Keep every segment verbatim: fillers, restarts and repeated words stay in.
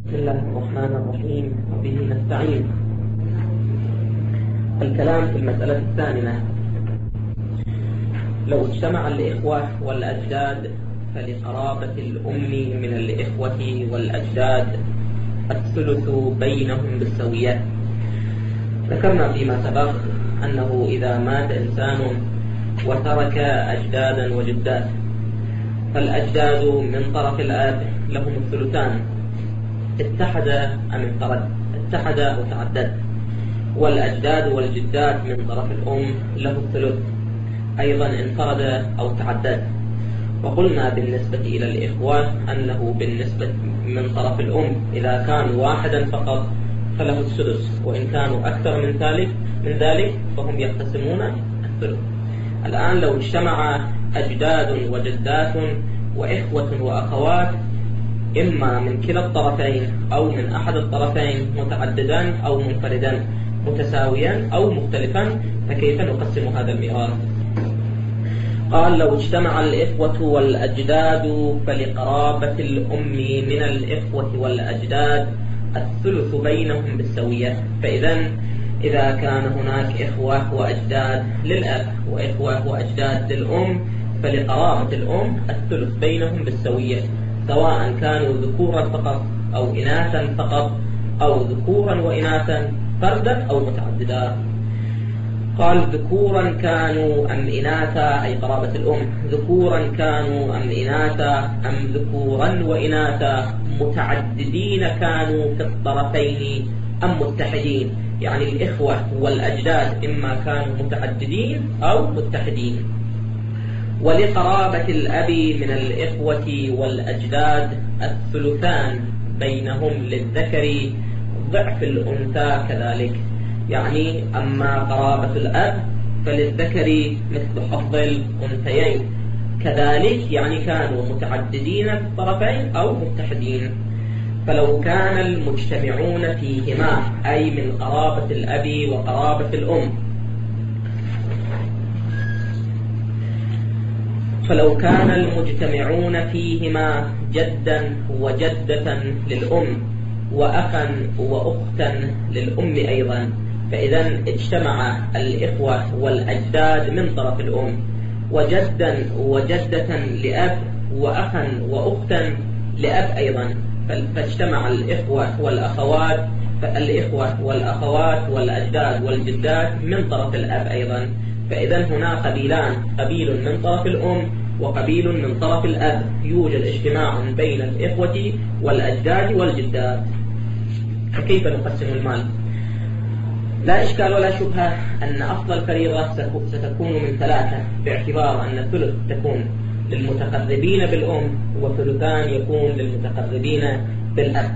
بسم الله الرحمن الرحيم وبه نستعين. الكلام في المسألة الثامنة: لو اجتمع الإخوة والأجداد فلقرابة الأم من الإخوة والأجداد الثلث بينهم بالسوية. ذكرنا فيما سبق أنه إذا مات إنسان وترك أجدادا وجدات فالأجداد من طرف الآب لهم الثلثان، اتحد أم انفرد، اتحد أو تعدد، والأجداد والجدات من طرف الأم له الثلث أيضا انفرد أو تعدد. وقلنا بالنسبة إلى الإخوة أنه بالنسبة من طرف الأم إذا كان واحدا فقط فله السدس، وإن كانوا أكثر من ذلك من ذلك فهم يقتسمون الثلث. الآن لو اجتمع أجداد وجدات وإخوة وأخوات إما من كلا الطرفين أو من أحد الطرفين متعددا أو منفردا متساويا أو مختلفا، فكيف نقسم هذا الميراث؟ قال: لو اجتمع الإخوة والأجداد فلقرابة الأم من الإخوة والأجداد الثلث بينهم بالسوية. فإذا إذا كان هناك إخوة وأجداد للأب وإخوة وأجداد للأم فلقرابة الأم الثلث بينهم بالسوية، سواء كانوا ذكورا فقط أو إناثا فقط أو ذكورا وإناثا فردا أو متعددا. قال: ذكورا كانوا أم إناثا، أي قرابة الأم، ذكورا كانوا أم إناثا أم ذكورا وإناثا، متعددين كانوا في الطرفين أم متحدين، يعني الإخوة والأجداد إما كانوا متعددين أو متحدين. ولقرابة الأب من الإخوة والأجداد الثلثان بينهم للذكر ضعف الأنثى كذلك، يعني أما قرابة الأب فللذكر مثل حظ الأنثيين كذلك، يعني كانوا متعددين في الطرفين أو متحدين. فلو كان المجتمعون فيهما، أي من قرابة الأب وقرابة الأم، فلو كان المجتمعون فيهما جدا وجدة للأم وأخا وأختا للأم أيضا، فإذا اجتمع الإخوة والأجداد من طرف الأم وجدا وجدة لأب وأخا وأختا لأب أيضا، فاجتمع الإخوة والأخوات فالإخوة والأخوات والأجداد والجدات من طرف الأب أيضا. فإذا هنا قبيلان، قبيل من طرف الأم وقبيل من طرف الأب، يوجد اجتماع بين الإخوة والأجداد والجدات. فكيف نقسم المال؟ لا إشكال ولا شبهة أن أصل الفريضة ستكون من ثلاثة، باعتبار أن الثلث تكون للمتقربين بالأم وثلثان يكون للمتقربين بالأب،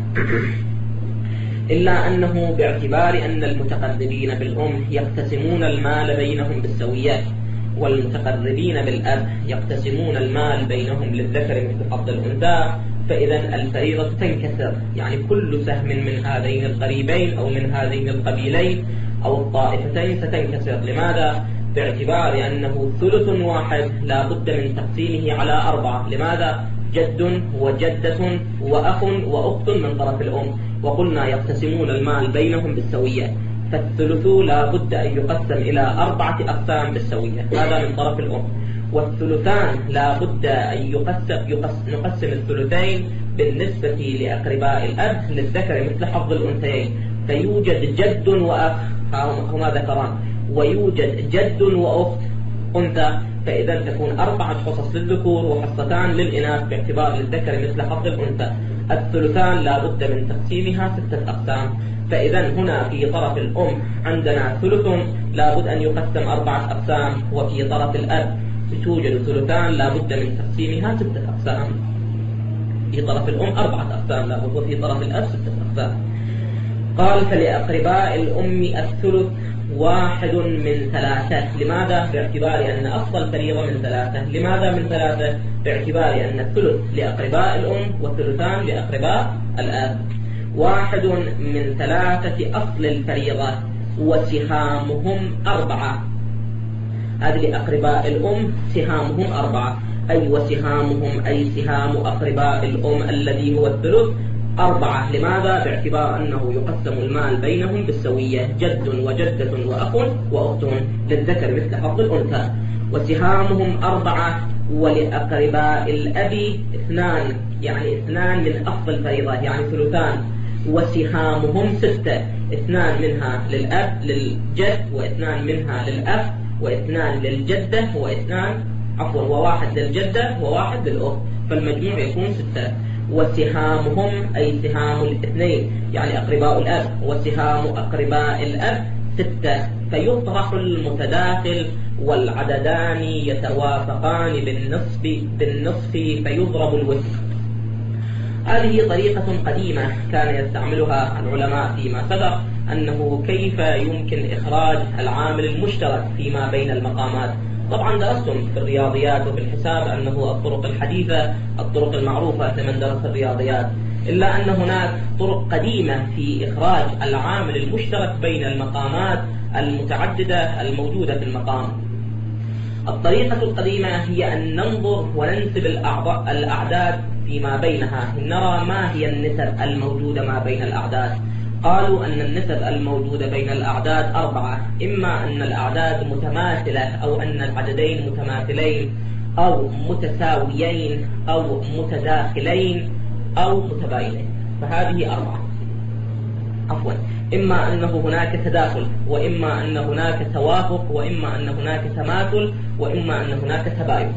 إلا أنه باعتبار أن المتقربين بالأم يقتسمون المال بينهم بالسويات، والمتقربين بالأب يقتسمون المال بينهم للذكر مثل حظ الأنثى، فإذا الفريضة تنكسر، يعني كل سهم من هذين القريبين أو من هذين القبيلين أو الطائفتين ستنكسر. لماذا؟ باعتبار أنه ثلث واحد لا بد من تقسيمه على أربعة. لماذا؟ جد وجدة وأخ وأخت من طرف الأم، وقلنا يقتسمون المال بينهم بالسوية، فالثلث لا بد أن يقسم إلى أربعة أقسام بالسوية، هذا من طرف الأم. والثلثان لا بد أن يقسم, يقسم نقسم الثلثين بالنسبة لأقرباء الأب للذكر مثل حظ الأنثيين، فيوجد جد وأخ هما ذكران، ويوجد جد وأخت أنثى، فإذا تكون أربعة حصص للذكور وحصتان للإناث باعتبار للذكر مثل حظ الأنثى. الثلثان لا بد من تقسيمها ستة أقسام، فإذا هنا في طرف الأم عندنا ثلث لا بد أن يقسم أربعة أقسام، وفي طرف الأب توجد ثلثان لا بد من تقسيمها ستة أقسام. في طرف الأم أربعة أقسام لا بد، وفي طرف الأب ستة أقسام. قال: فلأقرباء الأم الثلث واحد من ثلاثة. لماذا؟ باعتبار أن أصل الفريضة من ثلاثة. لماذا من ثلاثة؟ باعتبار أن الثلث لأقرباء الأم والثلثان لأقرباء الآب. واحد من ثلاثة أصل الفريضة وسهامهم أربعة. هذه لأقرباء الأم سهامهم أربعة، أي وسهامهم أي سهام أقرباء الأم الذي هو الثلث أربعة. لماذا؟ باعتبار أنه يقسم المال بينهم بالسوية، جد وجدة وأخ وأخت للذكر مثل حظ الأنثى. وسهامهم أربعة، ولأقرباء الأب اثنان، يعني اثنان من أصل الفريضة يعني ثلثان. وسهامهم ستة، اثنان منها للأب للجد، واثنان منها للأخ، واثنان للجدة، واثنان عفوا وواحد للجدة وواحد للأخت، فالمجموع يكون ستة. وسهامهم أي سهام الاثنين يعني أقرباء الأب، وسهام أقرباء الأب ستة، فيطرح المتداخل والعددان يتوافقان بالنصف بالنصف فيضرب الوسط. هذه طريقة قديمة كان يستعملها العلماء فيما سبق، أنه كيف يمكن إخراج العامل المشترك فيما بين المقامات. طبعا درستم في الرياضيات وفي الحساب أنه الطرق الحديثة الطرق المعروفة لمن درس الرياضيات، إلا أن هناك طرق قديمة في إخراج العامل المشترك بين المقامات المتعددة الموجودة في المقام. الطريقة القديمة هي أن ننظر وننسب الأعداد فيما بينها، نرى ما هي النسب الموجودة ما بين الأعداد. قالوا أن النسب الموجودة بين الأعداد أربعة، إما أن الأعداد متماثلة أو أن العددين متماثلين أو متساويين أو متداخلين أو متباينين، فهذه أربعة. عفوا إما أنه هناك تداخل، وإما أن هناك توافق، وإما أن هناك تماثل، وإما أن هناك تباين.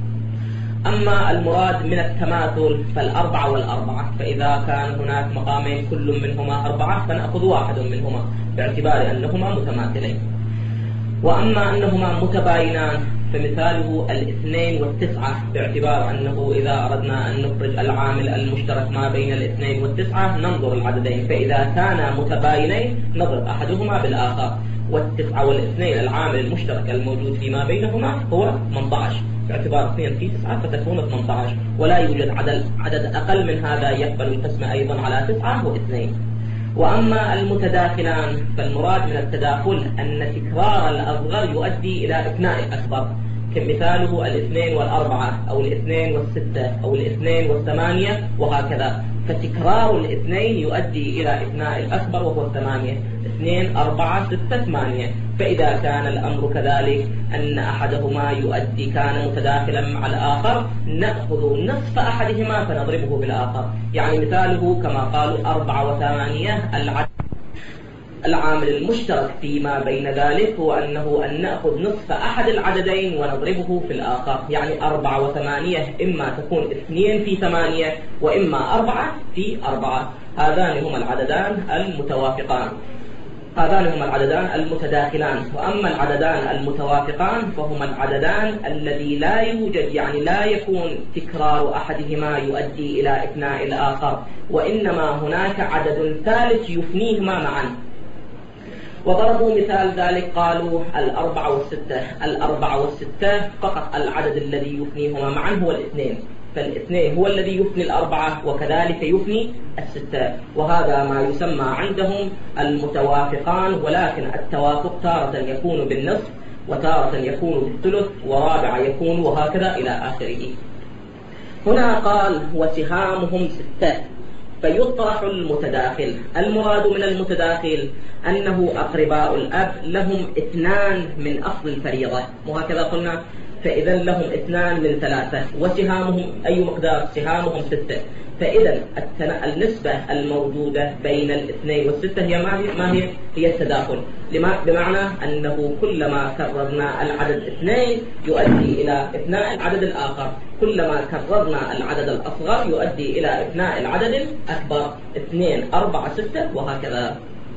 أما المراد من التماثل فالأربعة والأربعة، فإذا كان هناك مقامين كل منهما أربعة فنأخذ واحد منهما باعتبار أنهما متماثلين. وأما أنهما متباينان فمثاله الاثنين والتسعة، باعتبار أنه إذا أردنا أن نخرج العامل المشترك ما بين الاثنين والتسعة ننظر العددين، فإذا كانا متباينين نضرب أحدهما بالآخر. والتسعة والاثنين العامل المشترك الموجود فيما بينهما هو ثمانية عشر، باعتبار اثنين في تسعة فتكون ثمانية عشر، ولا يوجد عدد عدد أقل من هذا يقبل القسم أيضا على تسعة واثنين. وأما المتداخلان فالمراد من التداخل أن تكرار الأصغر يؤدي إلى إفناء الأكبر، كمثاله الاثنين والأربعة أو الاثنين والستة أو الاثنين والثمانية وهكذا، فتكرار الاثنين يؤدي إلى إفناء الأكبر وهو الثمانية، اثنين أربعة ستة ثمانية. فإذا كان الأمر كذلك أن أحدهما يؤدي كان متداخلا مع الآخر نأخذ نصف أحدهما فنضربه بالآخر، يعني مثاله كما قالوا أربعة وثمانية العدد العامل المشترك فيما بين ذلك هو أنه أن نأخذ نصف أحد العددين ونضربه في الآخر، يعني أربعة وثمانية إما تكون اثنين في ثمانية وإما أربعة في أربعة. هذان هما العددان المتوافقان، هذان هما العددان المتداخلان. وأما العددان المتوافقان فهما العددان الذي لا يوجد يعني لا يكون تكرار أحدهما يؤدي إلى إفناء الآخر، وإنما هناك عدد ثالث يفنيهما معا. وضربوا مثال ذلك قالوا الأربعة والستة، الأربعة والستة فقط العدد الذي يفنيهما معا هو الاثنين، فالاثنين هو الذي يفني الأربعة وكذلك يفني الستة، وهذا ما يسمى عندهم المتوافقان. ولكن التوافق تارة يكون بالنصف وتارة يكون بالثلث ورابعة يكون وهكذا إلى آخره. هنا قال وسهامهم ستة فيطرح المتداخل. المراد من المتداخل أنه أقرباء الأب لهم اثنان من أصل الفريضة، وهكذا قلنا، فإذا لهم اثنان من ثلاثة. وسهامهم أي مقدار؟ سهامهم ستة. فإذا النسبة الموجودة بين الاثنين والستة هي ما هي؟ ما هي؟ هي التداخل، بمعنى أنه كلما كررنا العدد اثنين يؤدي إلى إفناء العدد الآخر، كلما كررنا العدد الأصغر يؤدي إلى إفناء العدد الأكبر، اثنين أربعة ستة وهكذا.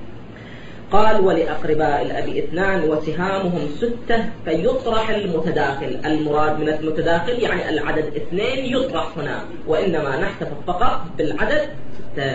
قال ولأقرباء الأب اثنان وسهامهم ستة فيطرح المتداخل. المراد من المتداخل يعني العدد اثنين يطرح هنا، وإنما نحتفظ فقط بالعدد ستة.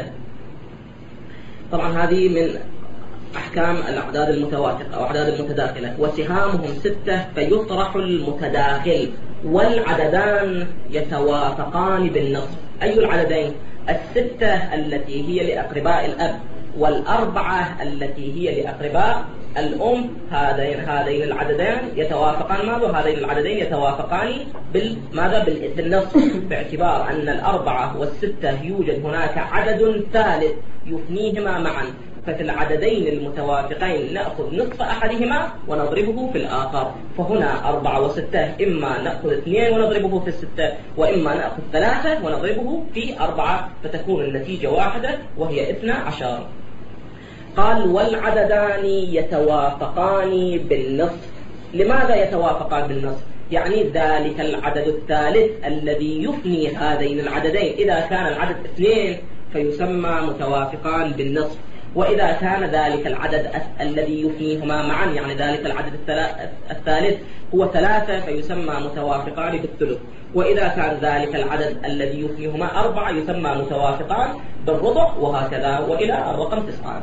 طبعا هذه من أحكام الأعداد المتوافقة أو أعداد المتداخلة. وسهامهم ستة فيطرح المتداخل والعددان يتوافقان بالنصف. أي العددين؟ الستة التي هي لأقرباء الأب، والأربعة التي هي لأقرباء الأم، هذين هذين العددين يتوافقان ماذا؟ وهذين العددين يتوافقان بالماذا؟ بالنصف، باعتبار أن الأربعة والستة يوجد هناك عدد ثالث يثنيهما معا، ففي العددين المتوافقين نأخذ نصف أحدهما ونضربه في الآخر. فهنا أربعة وستة إما نأخذ اثنين ونضربه في الستة، وإما نأخذ ثلاثة ونضربه في أربعة، فتكون النتيجة واحدة وهي اثنا عشر. قال والعددان يتوافقان بالنصف. لماذا يتوافقان بالنصف؟ يعني ذلك العدد الثالث الذي يثني هذين العددين، إذا كان العدد اثنين فيسمى متوافقان بالنصف، وإذا كان ذلك العدد الذي يثنيهما معا يعني ذلك العدد الثالث هو ثلاثة فيسمى متوافقان بالثلث، وإذا كان ذلك العدد الذي يثنيهما أربعة يسمى متوافقان بالربع، وهكذا وإلى الرقم تسعة.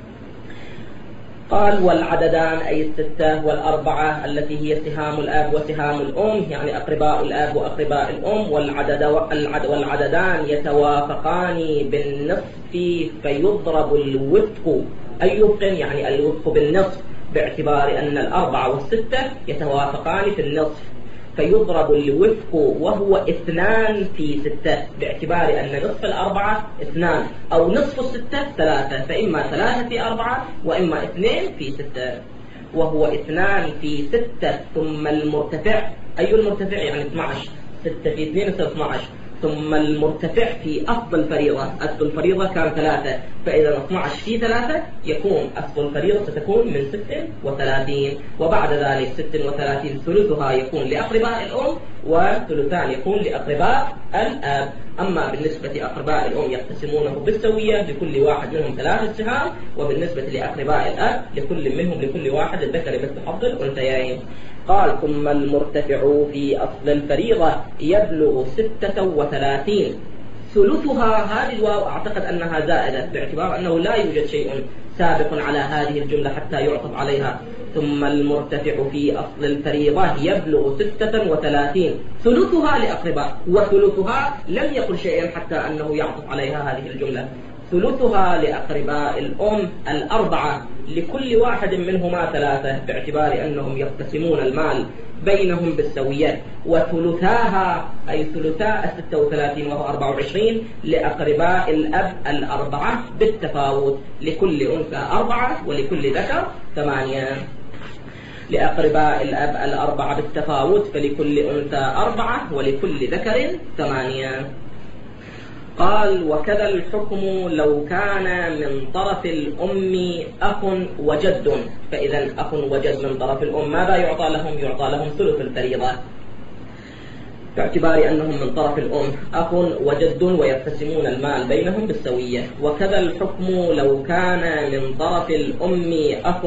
قال والعددان أي الستة والأربعة التي هي سهام الأب وسهام الأم، يعني أقرباء الأب وأقرباء الأم، والعدد والعددان يتوافقان بالنصف فيضرب الوفق. أي وفق؟ يعني الوفق بالنصف، باعتبار أن الأربعة والستة يتوافقان في النصف، فيضرب الوفق وهو اثنان في ستة، باعتبار أن نصف الأربعة اثنان أو نصف الستة ثلاثة، فإما ثلاثة في أربعة وإما اثنين في ستة، وهو اثنان في ستة ثم المرتفع. أي المرتفع؟ يعني اثني عشر، ستة في اثنين يصير اثني عشر، ثم المرتفع في أصل الفريضة. أصل الفريضة كان ثلاثة، فإذا اثني عشر في ثلاثة يكون أصل الفريضة ستكون من ستة وثلاثين، وبعد ذلك ستة وثلاثين ثلثها يكون لأقرباء الأم وثلثان يكون لأقرباء الأب. أما بالنسبة لأقرباء الأم يقتسمونه بالسوية، لكل واحد منهم ثلاثة سهام، وبالنسبة لأقرباء الأب لكل منهم لكل واحد الذكر مثل حظ الأنثيين. قال ثم المرتفع في أصل الفريضة يبلغ ستة وثلاثين ثلثها. هذه الواو أعتقد أنها زائدة، باعتبار أنه لا يوجد شيء سابق على هذه الجملة حتى يعطف عليها. ثم المرتفع في أصل الفريضة يبلغ ستة وثلاثين ثلثها لأقرباء، وثلثها لم يقل شيئا حتى أنه يعطف عليها هذه الجملة. ثلثها لأقرباء الأم الأربعة لكل واحد منهما ثلاثة، باعتبار أنهم يقتسمون المال بينهم بالسوية. وثلثاها أي ثلثاء الستة وثلاثين وهو أربعة وعشرين لأقرباء الأب الأربعة بالتفاوت، لكل أنثى أربعة ولكل ذكر ثمانية. لأقرباء الأب الأربعة بالتفاوت فلكل أنثى أربعة ولكل ذكر ثمانية. قال وكذا الحكم لو كان من طرف الأم أخ وجد. فإذا أخ وجد من طرف الأم ماذا يعطى لهم؟ يعطى لهم ثلث الفريضة، باعتبار أنهم من طرف الأم أخ وجد ويقتسمون المال بينهم بالسوية. وكذا الحكم لو كان من طرف الأم أخ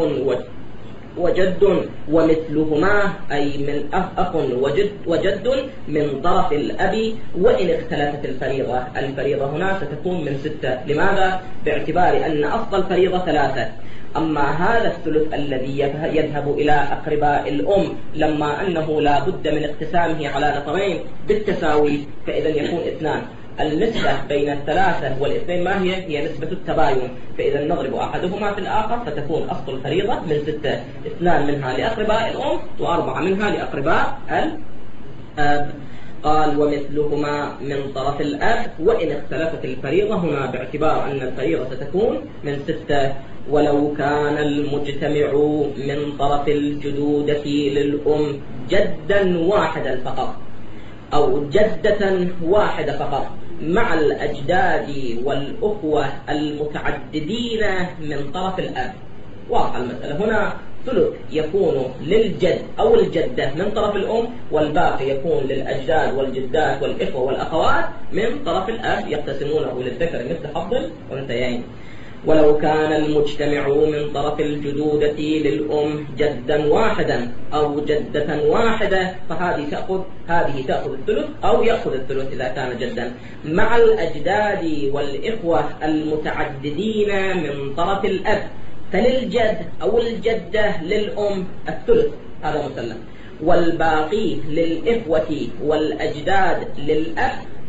وجد ومثلهما أي من أخ وجد, وجد من طرف الأب، وإن اختلفت الفريضة. الفريضة هنا ستكون من ستة. لماذا؟ باعتبار أن أصل الفريضة ثلاثة، أما هذا الثلث الذي يذهب إلى أقرباء الأم لما أنه لا بد من اقتسامه على نفرين بالتساوي، فإذا يكون اثنان. النسبة بين الثلاثة والاثنين ما هي؟ هي نسبة التباين، فإذا نضرب أحدهما في الآخر فتكون أصل الفريضة من ستة، اثنان منها لأقرباء الأم وأربعة منها لأقرباء الأب. قال ومثلهما من طرف الأب وإن اختلفت الفريضة هنا، باعتبار أن الفريضة ستكون من ستة. ولو كان المجتمع من طرف الجدودة للأم جدا واحدا فقط أو جدة واحدة فقط مع الأجداد والأخوة المتعددين من طرف الأب. واضح المسألة هنا. ثلث يكون للجد أو الجدة من طرف الأم، والباقي يكون للأجداد والجدات والإخوة والأخوات من طرف الأب، يقتسمونه للذكر مثل حظ الأنثيين. ولو كان المجتمع من طرف الجدودة للأم جدا واحدا أو جدة واحدة فهذه تأخذ هذه تأخذ الثلث أو يأخذ الثلث إذا كان جدا مع الأجداد والإخوة المتعددين من طرف الأب، فللجد أو الجدة للأم الثلث، هذا مسلم. والباقي للإخوة والأجداد للأب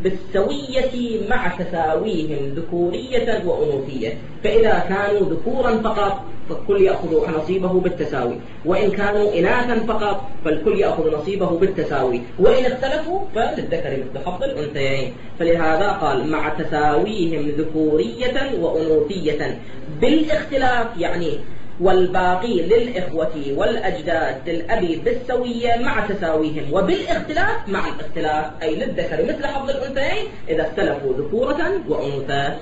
بالسوية مع تساويهم ذكورية وأنوثية. فإذا كانوا ذكورا فقط فالكل يأخذ نصيبه بالتساوي، وإن كانوا إناثا فقط فالكل يأخذ نصيبه بالتساوي، وإن اختلفوا فللذكر مثل حظ الأنثيين. فلهذا قال مع تساويهم ذكورية وأنوثية بالاختلاف، يعني والباقي للإخوة والأجداد للأب بالسوية مع تساويهم، وبالاختلاف مع الاختلاف، أي للذكر مثل حظ الأنثيين إذا اختلفوا ذكورة وأنوثة.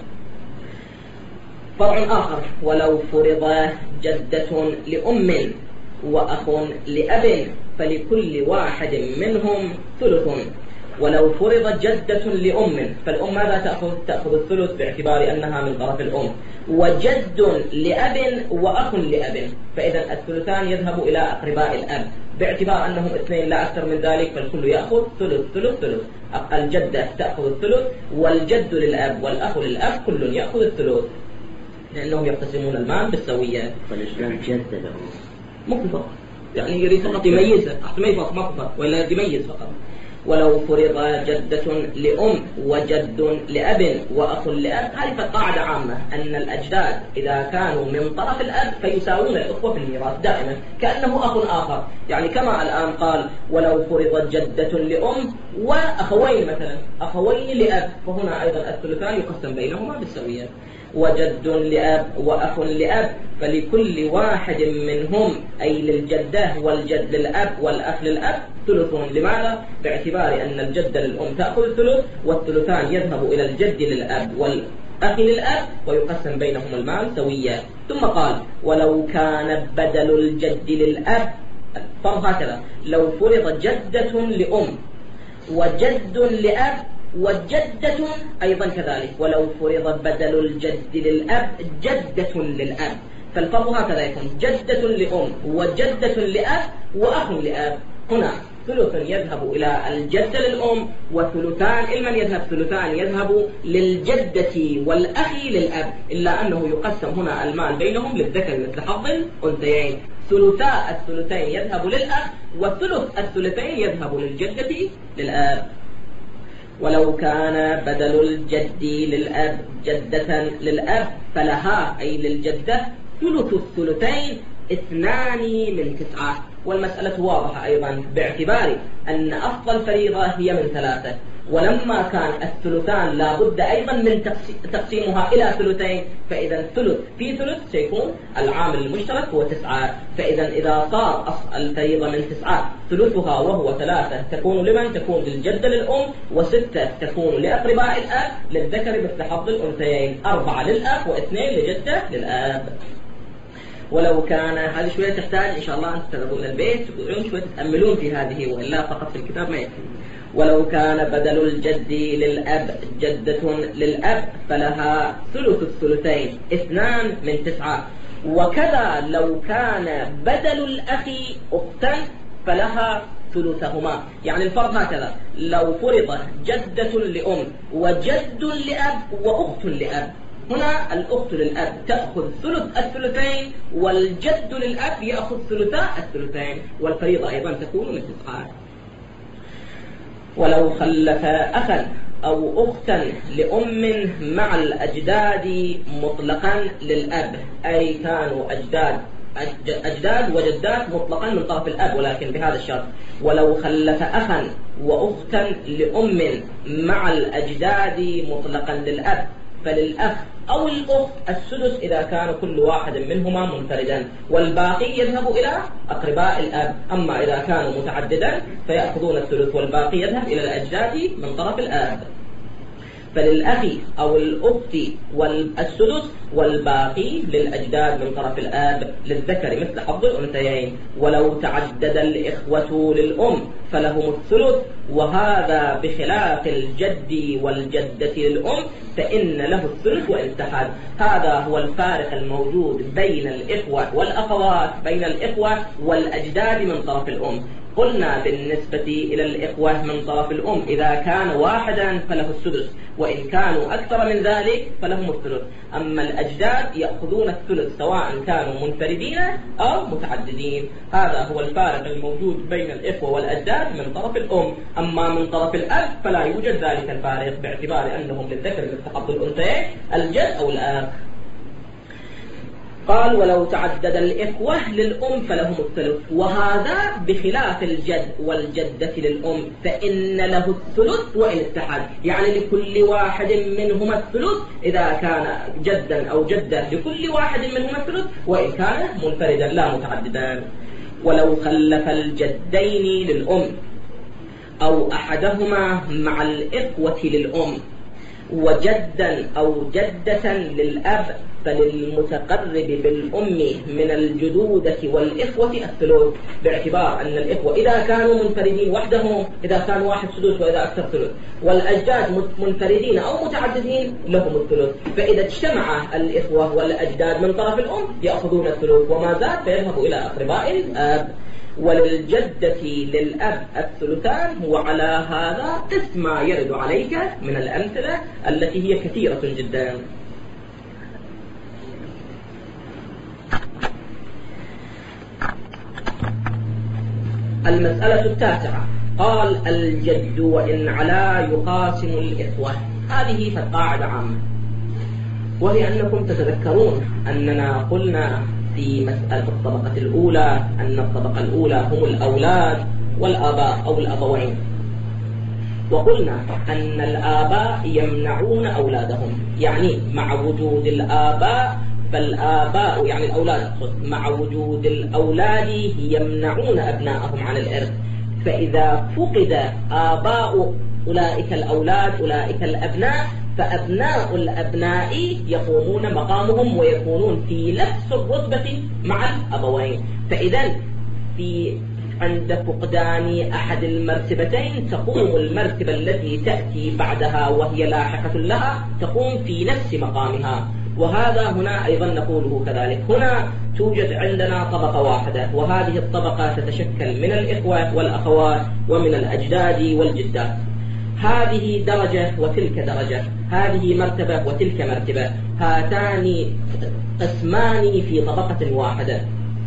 فرع آخر: ولو فرض جدة لأم وأخ لأب فلكل واحد منهم ثلث. ولو فرض جدة لأم فالأم ماذا تأخذ؟ تأخذ الثلث باعتبار أنها من طرف الأم، وجد لأب وأخ لأب، فإذا الثلثان يذهب إلى أقرباء الأب باعتبار أنهم اثنين لا أكثر من ذلك، فالكل يأخذ ثلث ثلث ثلث. الجدة تأخذ الثلث، والجد للأب والأخ للأب كل يأخذ الثلث، لأنهم يقتسمون المال بالسوية. فالإسلام جد له ممكن فقط، يعني يريد فقط يميزها، ما يفرق ما فقط، ولا يميز فقط. ولو فرض جدة لأم وجد لأب وأخ لأب، هذه قاعدة عامة أن الأجداد إذا كانوا من طرف الأب فيساوون الأخوة في الميراث دائما كأنه أخ آخر، يعني كما الآن قال ولو فرضت جدة لأم وأخوين مثلا أخوين لأب، فهنا أيضا الثلثان يقسم بينهما بالسوية. وجد لأب وأخ لأب فلكل واحد منهم أي للجدة والجد للأب والأخ للأب ثلث. لماذا؟ باعتبار أن الجدة للأم تأخذ الثلث، والثلثان يذهب إلى الجد للأب والأخ للأب ويقسم بينهم المال سويا. ثم قال ولو كان بدل الجد للأب، فرض هكذا: لو فرض جدة لأم وجد لأب وجدة أيضا كذلك، ولو فرض بدل الجد للأب جدة للأب، فالفرض هكذا يكون: جدة لأم وجدة لأب وأخ لأب. هنا ثلث يذهب إلى الجدة للأم، وثلثان لمن يذهب؟ ثلثان يذهب للجدة والأخ للأب، إلا أنه يقسم هنا المال بينهم للذكر مثل حظ الأنثيين. ثلثاء الثلثين يذهب للأب، وثلث الثلثين يذهب للجدة للأب. ولو كان بدل الجد للأب جدة للأب فلها أي للجدة ثلث الثلثين اثنان من تسعة. والمسألة واضحة أيضا باعتبار أن أفضل فريضة هي من ثلاثة، ولما كان الثلثان لابد أيضا من تقسيمها إلى ثلثين، فإذا الثلث في ثلث سيكون العامل المشترك هو تسعة. فإذا إذا صار الفريضة من تسعة ثلثها وهو ثلاثة تكون لمن؟ تكون للجدة للأم، وستة تكون لأقرباء الأب للذكر مثل حظ الأنثيين، أربعة للأب واثنين لجدة للأب. ولو كان هذه شوية تحتاج إن شاء الله أن تذهبوا إلى البيت وتقعدون شوية تتأملون في هذه، وإلا فقط في الكتاب ما يكفي. ولو كان بدل الجد للأب جدة للأب فلها ثلث الثلثين اثنان من تسعة. وكذا لو كان بدل الأخ أختا فلها ثلثهما. يعني الفرض هكذا: لو فرض جدة لأم وجد لأب وأخت لأب، هنا الأخت للأب تأخذ ثلث الثلثين، والجد للأب يأخذ ثلثاء الثلثين، والفريضة أيضا تكون من تسعة. ولو خلف أخا أو أختا لأم مع الأجداد مطلقا للأب، أي كانوا أجداد أجداد وجدات مطلقا من طرف الأب، ولكن بهذا الشرط: ولو خلف أخا وأختا لأم مع الأجداد مطلقا للأب فللأخ أو الأخت السدس إذا كان كل واحد منهما منفردا، والباقي يذهب إلى أقرباء الأب. أما إذا كانوا متعددا فيأخذون الثلث، والباقي يذهب إلى الأجداد من طرف الأب. فللأخ أو الأخت والسدس، والباقي للأجداد من طرف الآب للذكر مثل حظ الأنثيين. ولو تعدد الإخوة للأم فلهم الثلث، وهذا بخلاف الجد والجدة للأم فإن له الثلث وإن اتحد. هذا هو الفارق الموجود بين الإخوة والأخوات، بين الإخوة والأجداد من طرف الأم. قلنا بالنسبة إلى الإخوة من طرف الأم إذا كان واحدا فله السدس، وإن كانوا أكثر من ذلك فلهم الثلث. أما الأجداد يأخذون الثلث سواء كانوا منفردين أو متعددين. هذا هو الفارق الموجود بين الإخوة والأجداد من طرف الأم. أما من طرف الأب فلا يوجد ذلك الفارق، باعتبار أنهم للذكر مثل حظ الأنثيين الجد أو الأب. قال ولو تعدد الإخوة للأم فلهم الثلث، وهذا بخلاف الجد والجدة للأم، فإن له الثلث وإن اتحد، يعني لكل واحد منهما الثلث إذا كان جدا أو جدة، لكل واحد منهما الثلث وإن كان منفردا لا متعددا. ولو خلف الجدين للأم أو أحدهما مع الإخوة للأم وجدا أو جدة للأب، فللمتقرب بالأم من الجدودة والإخوة الثلث، باعتبار أن الإخوة إذا كانوا منفردين وحدهم إذا كان واحد سدس وإذا أكثر ثلث، والأجداد منفردين أو متعددين لهم الثلث. فإذا اجتمع الإخوة والأجداد من طرف الأم يأخذون الثلث، وما زاد فيذهب إلى أقرباء الأب. وللجدة للأب الثلثان، وعلى هذا قس ما يرد عليك من الأمثلة التي هي كثيرة جدا. المسألة التاسعة، قال الجد وإن علا يقاسم الإخوة. هذه فالقاعدة عامة، وهي أنكم تتذكرون أننا قلنا في مسألة الطبقة الأولى أن الطبقة الأولى هم الأولاد والآباء أو الأبوين، وقلنا أن الآباء يمنعون أولادهم، يعني مع وجود الآباء فالآباء يعني الأولاد مع وجود الأولاد يمنعون أبناءهم عن الإرث. فإذا فقد آباء أولئك الأولاد أولئك الأبناء فأبناء الأبناء يقومون مقامهم ويكونون في نفس الرتبة مع الأبوين. فإذا في عند فقدان أحد المرتبتين تقوم المرتبة التي تأتي بعدها وهي لاحقة لها تقوم في نفس مقامها. وهذا هنا أيضا نقوله كذلك. هنا توجد عندنا طبقة واحدة، وهذه الطبقة تتشكل من الإخوة والأخوات ومن الأجداد والجدات. هذه درجة وتلك درجة، هذه مرتبة وتلك مرتبة، هاتان قسمان في طبقة واحدة.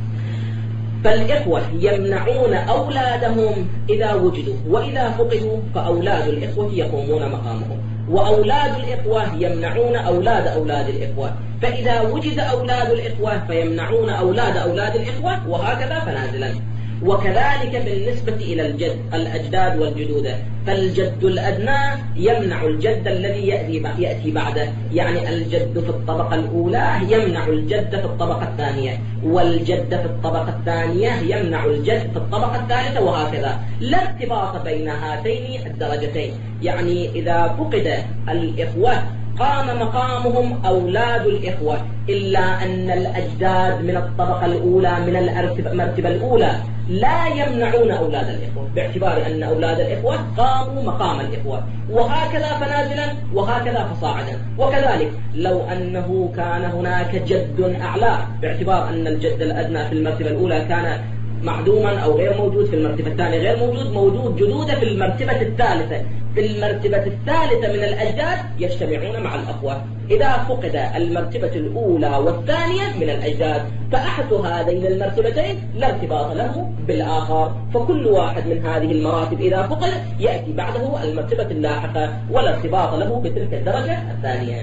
فالإخوة يمنعون أولادهم إذا وجدوا، وإذا فقدوا فأولاد الإخوة يقومون مقامهم، وأولاد الإخوة يمنعون أولاد أولاد الإخوة، فإذا وجد أولاد الإخوة فيمنعون أولاد أولاد الإخوة، وهكذا فنازلا. وكذلك بالنسبة إلى الجد الأجداد والجدودة، فالجد الأدنى يمنع الجد الذي يأتي بعده، يعني الجد في الطبقة الأولى يمنع الجد في الطبقة الثانية، والجد في الطبقة الثانية يمنع الجد في الطبقة الثالثة، وهكذا. لا ارتباط بين هاتين الدرجتين، يعني إذا فقد الإخوة قام مقامهم أولاد الإخوة، إلا أن الأجداد من الطبقة الأولى من المرتبة الأولى لا يمنعون أولاد الإخوة، باعتبار أن أولاد الإخوة قاموا مقام الإخوة، وهكذا فنازلا وهكذا فصاعدا. وكذلك لو أنه كان هناك جد أعلى، باعتبار أن الجد الأدنى في المرتبة الأولى كان معدوما أو غير موجود، في المرتبة الثانية غير موجود، موجود جدودة في المرتبة الثالثة، في المرتبة الثالثة من الأجداد يجتمعون مع الأخوة. إذا فقد المرتبة الأولى والثانية من الأجداد فأحد هذين المرتبتين لا ارتباط له بالآخر، فكل واحد من هذه المراتب إذا فقد يأتي بعده المرتبة اللاحقة ولا ارتباط له بتلك الدرجة الثانية.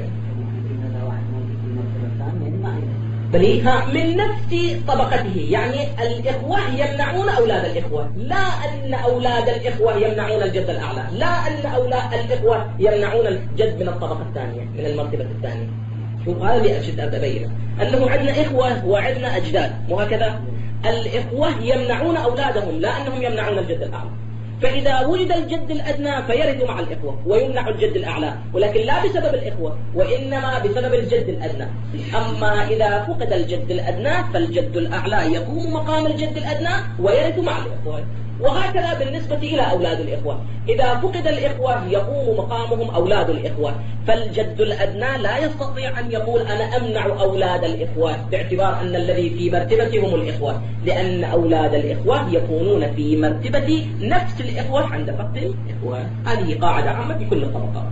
بليها من نفس طبقته، يعني الإخوة يمنعون أولاد الإخوة، لا أن أولاد الإخوة يمنعون الجد الأعلى، لا أن أولاد الإخوة يمنعون الجد من الطبقة الثانية من المرتبة الثانية. شوف هذا اللي أجد أبينه، أنه عندنا إخوة وعندنا أجداد، وهكذا الإخوة يمنعون أولادهم لا أنهم يمنعون الجد الأعلى، فإذا وجد الجد الأدنى فيرث مع الإخوة ويمنع الجد الأعلى، ولكن لا بسبب الإخوة وإنما بسبب الجد الأدنى. أما إذا فقد الجد الأدنى فالجد الأعلى يقوم مقام الجد الأدنى ويرث مع الإخوة. وهكذا بالنسبة إلى أولاد الإخوة، إذا فقد الإخوة يقوم مقامهم أولاد الإخوة، فالجد الأدنى لا يستطيع أن يقول أنا أمنع أولاد الإخوة باعتبار أن الذي في مرتبة هم الإخوة، لأن أولاد الإخوة يكونون في مرتبة نفس الإخوة عند فقد الإخوة. هذه قاعدة عامة في كل الطبقات.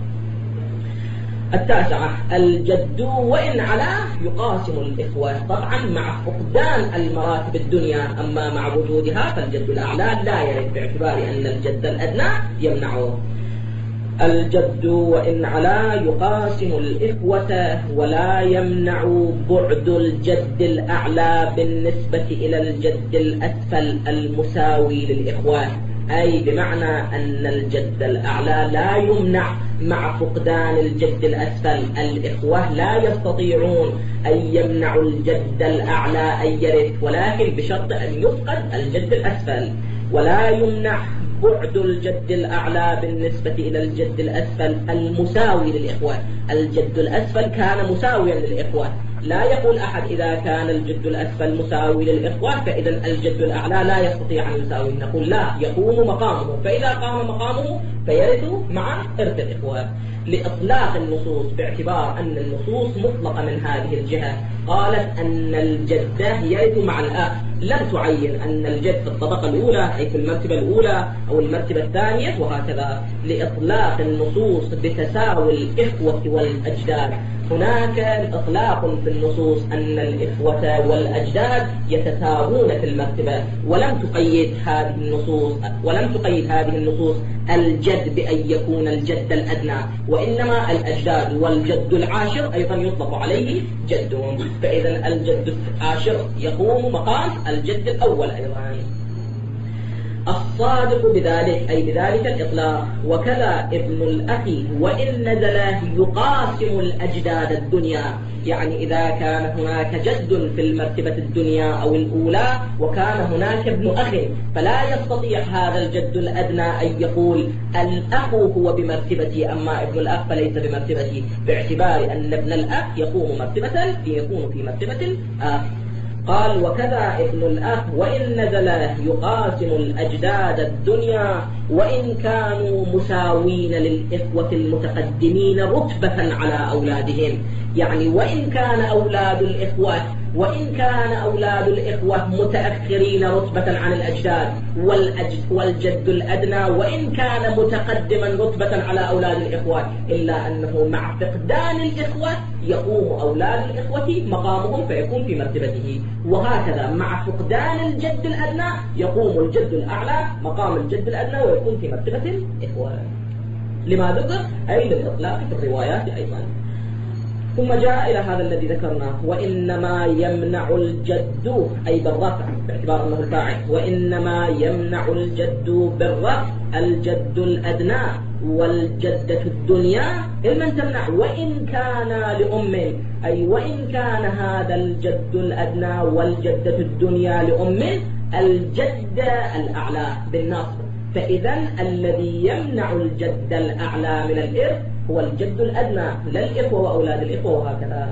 التاسعة الجد وإن علا يقاسم الإخوة، طبعا مع فقدان المراتب الدنيا، أما مع وجودها فالجد الأعلى لا يرث باعتبار أن الجد الأدنى يمنعه. الجد وإن علا يقاسم الإخوة ولا يمنع بعد الجد الأعلى بالنسبة إلى الجد الأسفل المساوي للإخوة، أي بمعنى أن الجد الأعلى لا يمنع مع فقدان الجد الأسفل. الإخوة لا يستطيعون أن يمنعوا الجد الأعلى أن يرث، ولكن بشرط أن يفقد الجد الأسفل. ولا يمنع بعد الجد الأعلى بالنسبة إلى الجد الأسفل المساوي للإخوة. الجد الأسفل كان مساويا للإخوة، لا يقول أحد إذا كان الجد الأسفل مساوي للإخوة فإذا الجد الأعلى لا يستطيع أن يساوي، نقول لا، يقوم مقامه، فإذا قام مقامه فيرث مع إرث الإخوة. لإطلاق النصوص باعتبار أن النصوص مطلقة من هذه الجهة، قالت أن الجدة يرث مع الأخ، لم تعين أن الجد في الطبقة الأولى أي في المرتبة الأولى أو المرتبة الثانية وهكذا. لإطلاق النصوص بتساوي الإخوة والأجداد، هناك إطلاق في النصوص أن الإخوة والأجداد يتساوون في المرتبة، ولم تقيد هذه النصوص ولم تقيد هذه النصوص الجد بأن يكون الجد الأدنى، وإنما الأجداد والجد العاشر أيضا يطلق عليه جدهم، فإذا الجد العاشر يقوم مقام الجد الأول أيضا. الصادق بذلك أي بذلك الإطلاق. وكذا ابن الأخ وإن نزل يقاسم الأجداد الدنيا، يعني إذا كان هناك جد في المرتبة الدنيا أو الأولى وكان هناك ابن أخ، فلا يستطيع هذا الجد الأدنى أن يقول الأخ هو بمرتبتي أما ابن الأخ فليس بمرتبتي، باعتبار أن ابن الأخ يقوم مرتبة يكون في مرتبة الأخ. قال وكذا ابن الأخ وإن نزل يقاسم الأجداد الدنيا وإن كانوا مساوين للإخوة المتقدمين رتبة على أولادهم، يعني وإن كان أولاد الإخوة وإن كان أولاد الإخوة متأخرين رتبة عن الأجداد والجد الأدنى وإن كان متقدما رتبة على أولاد الإخوة، إلا أنه مع فقدان الإخوة يقوم أولاد الإخوة مقامهم فيكون في مرتبته، وهكذا مع فقدان الجد الأدنى يقوم الجد الأعلى مقام الجد الأدنى ويكون في مرتبة الإخوة. لما ذكر أي للإطلاق في الروايات أيضا. ثم جاء إلى هذا الذي ذكرناه وإنما يمنع الجد أي بالرفع باعتبار أنه الفاعل، وإنما يمنع الجد بالرفع الجد الأدنى والجدة الدنيا إذن تمنع وإن كان لأم، أي وإن كان هذا الجد الأدنى والجدة الدنيا لأم الجد الأعلى بالنصب، فإذا الذي يمنع الجد الأعلى من الإرث هو الجد الأدنى لا الإخوة وأولاد الإخوة وهكذا.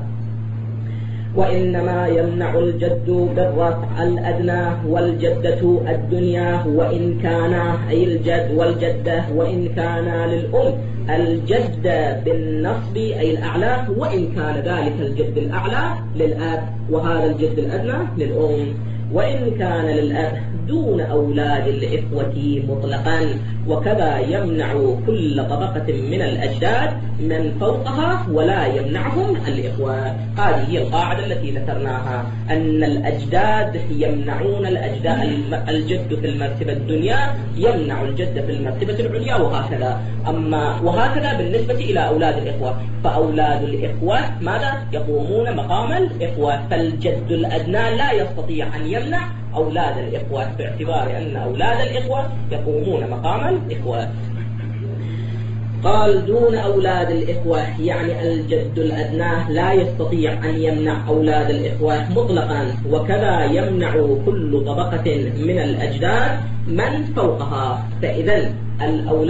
وإنما يمنع الجد بالرفع الأدنى والجدة الدنيا وإن كان أي الجد والجدة وإن كان للأم الجد بالنصب أي الأعلى وإن كان ذلك الجد الأعلى للأب وهذا الجد الأدنى للأم، وإن كان للأب دون أولاد الإخوة مطلقا، وكذا يمنع كل طبقة من الأجداد من فوقها ولا يمنعهم الإخوة. هذه هي القاعدة التي ذكرناها أن الأجداد يمنعون الأجداد، الجد في المرتبة الدنيا يمنع الجد في المرتبة العليا وهكذا. أما وهكذا بالنسبة إلى أولاد الإخوة، فأولاد الإخوة ماذا يقومون مقام الإخوة، فالجد الأدنى لا يستطيع أن يمنع أولاد الإخوة باعتبار أن أولاد الإخوة يقومون مقام الإخوة. قال دون أولاد الإخوة يعني الجد الأدنى لا يستطيع أن يمنع أولاد الإخوة مطلقا، وكذا يمنع كل طبقة من الأجداد من فوقها. فإذا الأولاد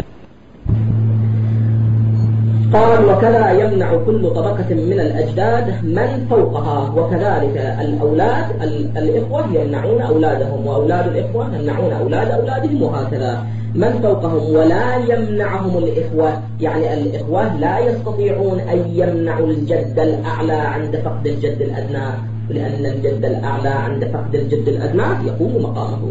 قال وكذا يمنع كل طبقة من الأجداد من فوقها، وكذلك الأولاد الإخوة يمنعون أولادهم، وأولاد الإخوة يمنعون أولاد أولادهم، وهكذا من فوقهم. ولا يمنعهم الإخوة يعني الإخوة لا يستطيعون أن يمنعوا الجد الأعلى عند فقد الجد الأدنى، لأن الجد الأعلى عند فقد الجد الأدنى يقوم مقامه.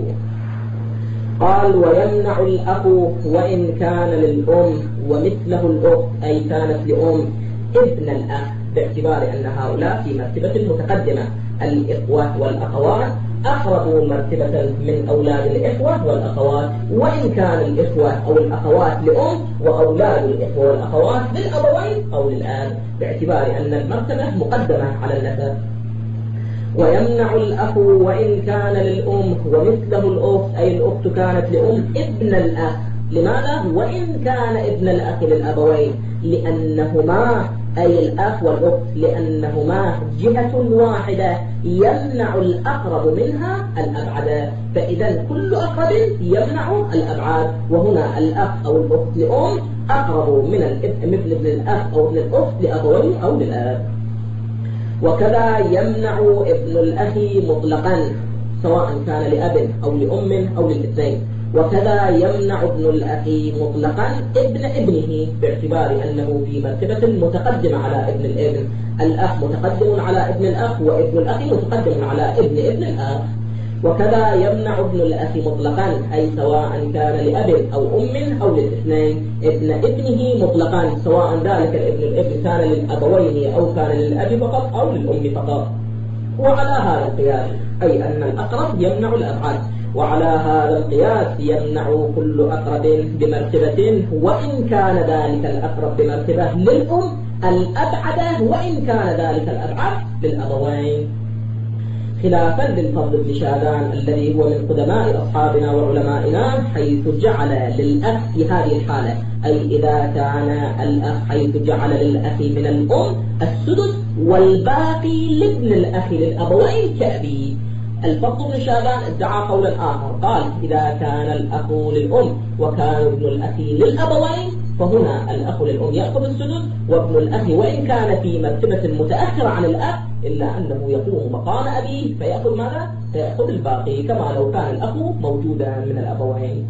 قال ويمنع الأخ وإن كان للأم ومثله الأخت أي كانت لأم ابن الأخ، باعتبار أن هؤلاء في مرتبة متقدمة. الإخوة والأخوات أقرب مرتبة من أولاد الإخوة والأخوات، وإن كان الإخوة أو الأخوات لأم وأولاد الإخوة والأخوات للأبوين أو للآب، باعتبار أن المرتبة مقدمة على النسب. ويمنع الأخ وإن كان للأم ومثله الأخت أي الأخت كانت لأم ابن الأخ. لماذا؟ وإن كان ابن الأخ للأبوين، لأنهما أي الأخ والأخت لأنهما جهة واحدة يمنع الأقرب منها الأبعد، فإذا كل أقرب يمنع الأبعد، وهنا الأخ أو الأخت لأم أقرب من الابن مثل ابن الأخ أو ابن الأخت لأبوين أو للآب. وكذا يمنع ابن الأخ مطلقا سواء كان لأب أو لأم أو للاثنين. وكذا يمنع ابن الأخ مطلقا ابن ابنه، باعتبار أنه في مرتبة متقدمة على ابن الابن. الأخ متقدم على ابن الأخ، وابن الأخ متقدم على ابن ابن الأخ. وكذا يمنع ابن الأخ مطلقا أي سواء كان لأب أو أم أو للاثنين. ابن ابنه مطلقا سواء ذلك الابن الابن كان للأبوين أو كان للأب فقط أو للأم فقط. وعلى هذا القياس أي أن الأقرب يمنع الأبعد، وعلى هذا القياس يمنع كل أقرب بمرتبة، وإن كان ذلك الأقرب بمرتبة للأم الأبعد، وإن كان ذلك الأبعد للأبوين، خلافا للفضل بن شاذان الذي هو من قدماء أصحابنا وعلمائنا، حيث جعل للأخ في هذه الحالة أي إذا كان الأخ حيث جعل للأخ من الأم السدس والباقي لابن الأخ للأبوين كأبيه. الفضل بن شاذان ادعى قولا آخر، قال إذا كان الأخ للأم وكان ابن الأخ للأبوين فهنا الأخ للأم يأخذ السدس، وابن الأخ وإن كان في مرتبة متأخرة عن الأخ إلا أنه يقوم مقام أبيه فيأخذ ماذا؟ فيأخذ الباقي كما لو كان الأخ موجودا من الأبوين،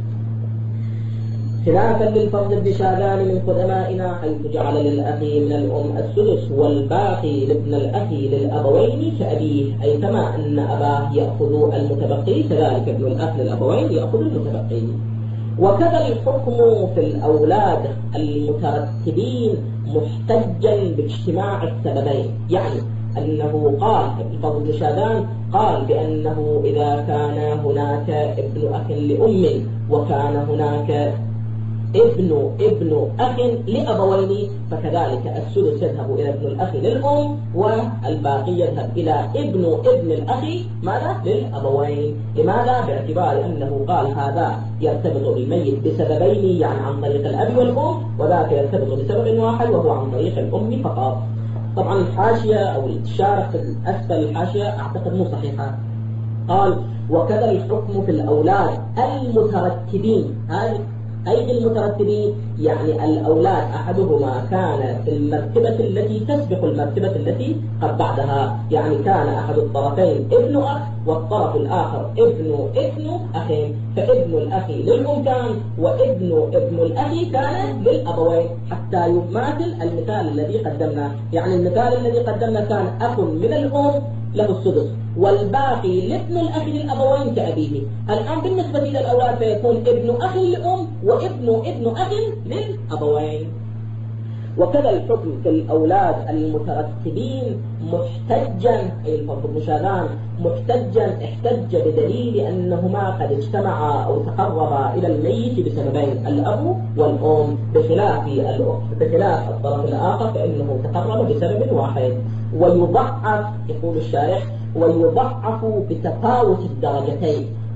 خلافا للفضل بن شاذان من قدمائنا حيث جعل للأخ من الأم السدس والباقي لابن الأخ للأبوين كأبيه، أي كما أن أباه يأخذ المتبقي كذلك ابن الأخ للأبوين يأخذ المتبقي. وكذا الحكم في الأولاد المترتبين محتجا باجتماع السببين، يعني أنه قال الفضل بن شاذان قال بأنه إذا كان هناك ابن أخ لأم وكان هناك ابن ابن أخ لأبوين فكذلك السدس يذهب إلى ابن الأخ للأم، والباقي يذهب إلى ابن ابن الأخ ماذا؟ للأبوين. لماذا؟ باعتبار أنه قال هذا يرتبط بالميت بسببين، يعني عن طريق الأب والأم، وذاك يرتبط بسبب واحد وهو عن طريق الأم فقط. طبعا الحاشية أو الإشارة في أسفل الحاشية أعتقد مو صحيحة. قال وكذا الحكم في الأولاد المترتبين، هذه أي المترتبين يعني الأولاد أحدهما كان في المرتبة التي تسبق المرتبة التي قد بعدها، يعني كان أحد الطرفين ابن أخ والطرف الآخر ابن ابن أخ، فابن الأخ للأم كان وابن ابن الأخ كان للأبوين، حتى يماثل المثال الذي قدمناه. يعني المثال الذي قدمنا كان أخ من الأم له السدس والباقي لابن الأخ للأبوين كأبيه. الآن بالنسبة إلى الأولاد فيكون ابن أخ للأم وابن ابن أخ للأبوين. وكذا الحكم في الأولاد المترتبين محتجا، أي الفضل بن شاذان محتجا احتج بدليل أنهما قد اجتمعا أو تقربا إلى الميت بسببين الأب والأم، بخلاف الأخت بخلاف الطرف الآخر فإنه تقرب بسبب واحد. ويضعف يقول الشارح ويضعف بتفاوت الدرجتين،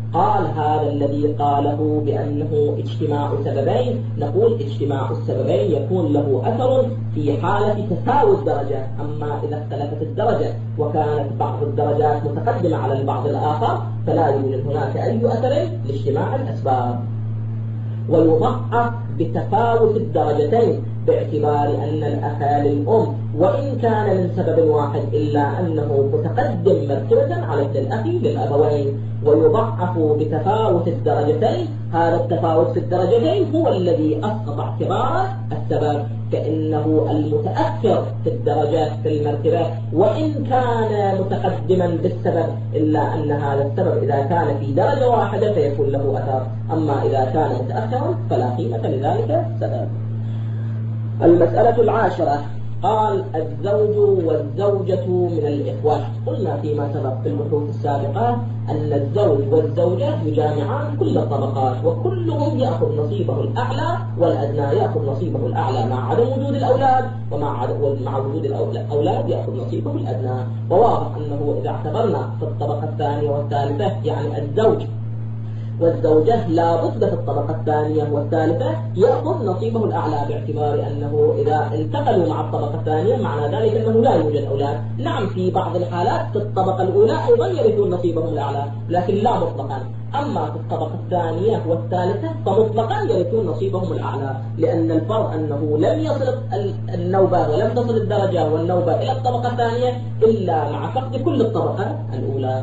قال هذا الذي قاله بأنه اجتماع سببين، نقول اجتماع السببين يكون له أثر في حالة تساوي الدرجة، أما إذا اختلفت الدرجة وكانت بعض الدرجات متقدمة على البعض الآخر فلا يوجد هناك أي أثر لاجتماع الأسباب. ويضعف بتفاوت الدرجتين باعتبار أن الأخ للأم وإن كان من سبب واحد إلا أنه متقدم مرتبة على ابن الأخ للأبوين، ويضعف بتفاوت الدرجتين. هذا التفاوت في الدرجتين هو الذي أسقط اعتباره السبب، كأنه المتأخر في الدرجات في المرتبة وإن كان متقدما بالسبب إلا أن هذا السبب إذا كان في درجة واحدة فيكون له أثر، أما إذا كان متأخرا فلا قيمة لذلك السبب. المسألة العاشرة قال الزوج والزوجة من الإخوة. قلنا فيما سبق في البحوث السابقة أن الزوج والزوجة يجامعان كل الطبقات وكلهم يأخذ نصيبه الأعلى والأدنى يأخذ نصيبه الأعلى مع عدم وجود الأولاد، ومع ومع وجود الأولاد يأخذ نصيبه الأدنى. وواضح أنه إذا اعتبرنا في الطبقة الثانية والثالثة يعني الزوج والزوجة لا بد في الطبقة الثانية والثالثة يأخذ نصيبه الأعلى، باعتبار أنه إذا انتقلوا مع الطبقة الثانية معنى ذلك أنه لا يوجد أولاد. نعم في بعض الحالات في الطبقة الأولى أيضا يرثون نصيبهم الأعلى لكن لا مطلقا، أما في الطبقة الثانية والثالثة فمطلقا يرثون نصيبهم الأعلى، لأن الفرق أنه لم يصل النوبة ولم تصل الدرجة والنوبة إلى الطبقة الثانية إلا مع فقد كل الطبقة الأولى.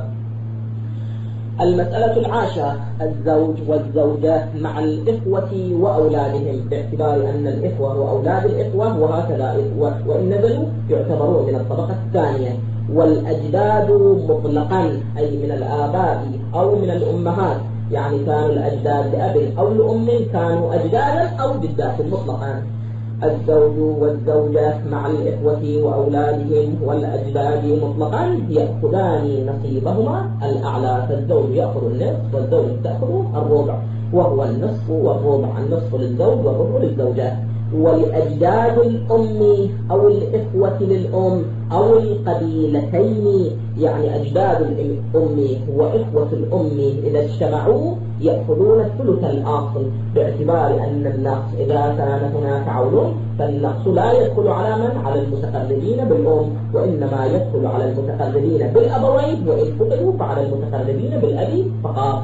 المسألة العاشرة الزوج والزوجة مع الإخوة وأولادهم، باعتبار أن الإخوة وأولاد الإخوة وهكذا وإن نزلوا يعتبرون من الطبقة الثانية. والأجداد مطلقا أي من الآباء أو من الأمهات، يعني كانوا الأجداد لأب أو لأم كانوا أجدادا أو جدات مطلقا. الزوج والزوجة مع الإخوة وأولادهم والأجداد مطلقا يأخذان نصيبهما الأعلى، فالزوج يأخذ النصف والزوجة تأخذ الربع، وهو النصف والربع، النصف للزوج والربع للزوجة. ولأجداد الأم أو الإخوة للأم أو القبيلتين، يعني أجداد الأم وإخوة الأم إذا اجتمعوا يأخذون الثلث الآخر، باعتبار أن النقص إذا كان هناك عول فالنقص لا يدخل على من؟ على المتقربين بالأم، وإنما يدخل على المتقربين بالأبوين، وإن فقدوا فعلى المتقربين بالأب فقط.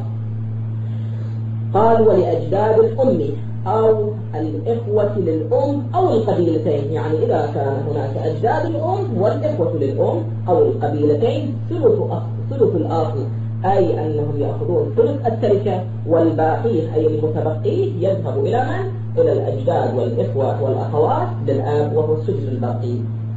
قال ولأجداد الأم أو الإخوة للأم أو القبيلتين، يعني إذا كان هناك أجداد الأم والإخوة للأم أو القبيلتين ثلث ثلث الآخر، أي أنهم يأخذون ثلث التركة، والباقي أي المتبقي يذهب إلى من؟ إلى الأجداد والإخوة والأخوات للآب وهو السدس الباقي.